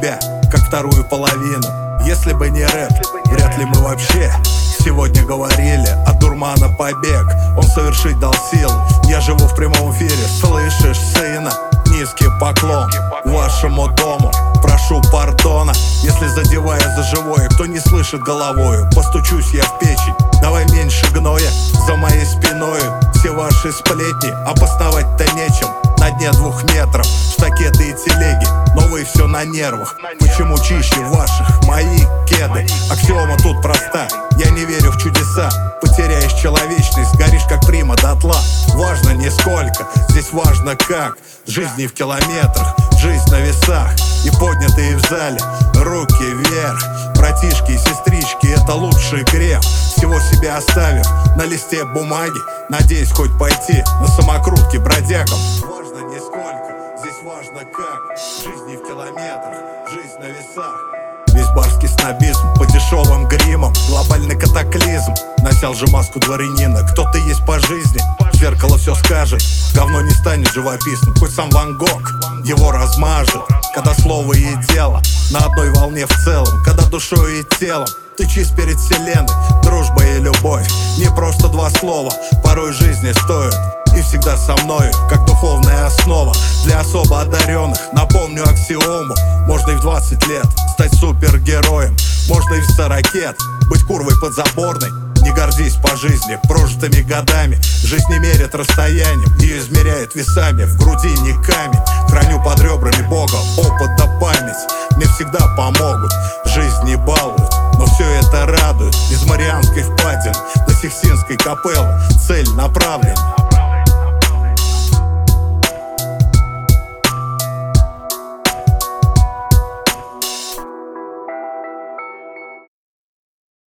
тебя, как вторую половину. Если бы не рэп, вряд ли мы вообще сегодня говорили от дурмана побег. Он совершить дал силы. Я живу в прямом эфире, слышишь, сына? Низкий поклон вашему дому. Прошу пардона, если задевая за живое. Кто не слышит головою, постучусь я в печень. Давай меньше гноя за моей спиною. Все ваши сплетни обосновать-то нечем. На дне 2 метров штакеты и телеги, но вы все на нервах. Почему чище ваших мои кеды? Аксиома тут проста, я не верю в чудеса. Потеряешь человечность, горишь как прима дотла. Важно не сколько, здесь важно как. Жизнь не в километрах, жизнь на весах. И поднятые в зале руки вверх. Братишки и сестрички, это лучший грех. Всего себя оставив на листе бумаги, надеюсь хоть пойти на самокрутки бродягам. Важно не сколько, здесь важно как. Жизнь не в километрах, жизнь на весах. Весь барский снобизм по дешевым гримам. Глобальный катаклизм. Носил же маску дворянина. Кто ты есть по жизни? Зеркало все скажет. Говно не станет живописным. Хоть сам Ван Гог его размажет. Когда слово и дело на одной волне в целом. Когда душой и телом ты чист перед вселенной. Дружба и любовь не просто 2 слова. Порой жизни стоят и всегда со мною, как духовная основа для особо одаренных. Напомню аксиому: можно и в 20 лет стать супергероем, можно и в 40 лет быть курвой подзаборной. Не гордись по жизни прожитыми годами. Жизнь не мерит расстоянием, ее измеряет весами. В груди не камень, храню под ребрами Бога. Опыт да память мне всегда помогут. Жизнь не балует, но все это радует. Из Марианской впадины до Сикстинской капеллы цель направлена.